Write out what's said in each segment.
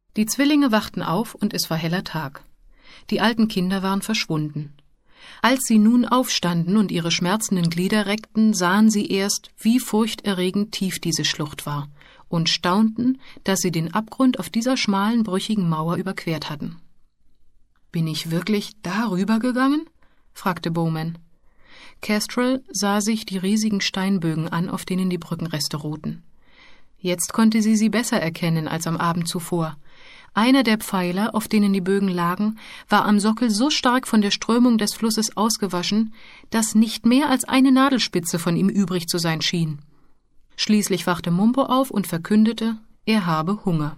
Die Zwillinge wachten auf und es war heller Tag. Die alten Kinder waren verschwunden. Als sie nun aufstanden und ihre schmerzenden Glieder reckten, sahen sie erst, wie furchterregend tief diese Schlucht war und staunten, dass sie den Abgrund auf dieser schmalen, brüchigen Mauer überquert hatten. »Bin ich wirklich darüber gegangen?« fragte Bowman. Kestrel sah sich die riesigen Steinbögen an, auf denen die Brückenreste ruhten. Jetzt konnte sie besser erkennen als am Abend zuvor. Einer der Pfeiler, auf denen die Bögen lagen, war am Sockel so stark von der Strömung des Flusses ausgewaschen, dass nicht mehr als eine Nadelspitze von ihm übrig zu sein schien. Schließlich wachte Mumpo auf und verkündete, er habe Hunger.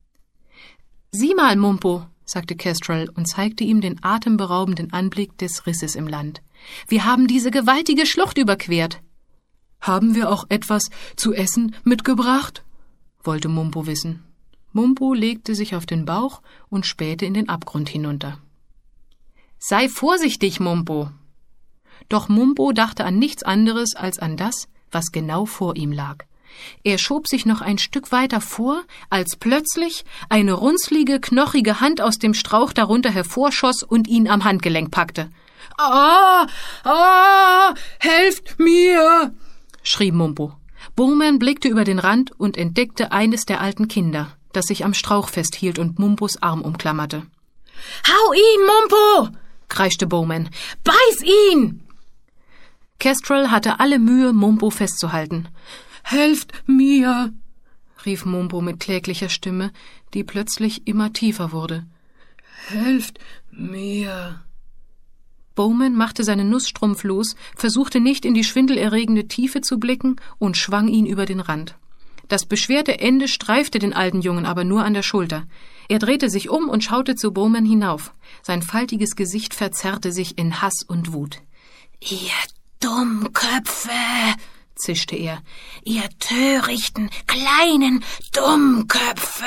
»Sieh mal, Mumpo«, sagte Kestrel und zeigte ihm den atemberaubenden Anblick des Risses im Land. »Wir haben diese gewaltige Schlucht überquert.« »Haben wir auch etwas zu essen mitgebracht?« wollte Mumpo wissen. Mumpo legte sich auf den Bauch und spähte in den Abgrund hinunter. »Sei vorsichtig, Mumpo!« Doch Mumpo dachte an nichts anderes als an das, was genau vor ihm lag. Er schob sich noch ein Stück weiter vor, als plötzlich eine runzlige, knochige Hand aus dem Strauch darunter hervorschoss und ihn am Handgelenk packte. »Ah! Ah! Helft mir!« schrie Mumpo. Bowman blickte über den Rand und entdeckte eines der alten Kinder, das sich am Strauch festhielt und Mumpos Arm umklammerte. »Hau ihn, Mumpo!« kreischte Bowman. »Beiß ihn!« Kestrel hatte alle Mühe, Mumpo festzuhalten. »Helft mir!« rief Mumpo mit kläglicher Stimme, die plötzlich immer tiefer wurde. »Helft mir!« Bowman machte seinen Nussstrumpf los, versuchte nicht in die schwindelerregende Tiefe zu blicken und schwang ihn über den Rand. Das beschwerte Ende streifte den alten Jungen aber nur an der Schulter. Er drehte sich um und schaute zu Bowman hinauf. Sein faltiges Gesicht verzerrte sich in Hass und Wut. »Ihr Dummköpfe«, zischte er, »ihr törichten, kleinen Dummköpfe!«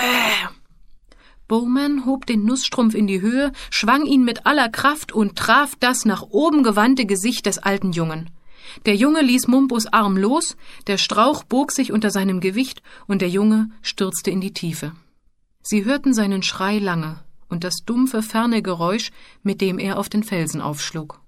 Bowman hob den Nussstrumpf in die Höhe, schwang ihn mit aller Kraft und traf das nach oben gewandte Gesicht des alten Jungen. Der Junge ließ Mumpos Arm los, der Strauch bog sich unter seinem Gewicht und der Junge stürzte in die Tiefe. Sie hörten seinen Schrei lange und das dumpfe, ferne Geräusch, mit dem er auf den Felsen aufschlug.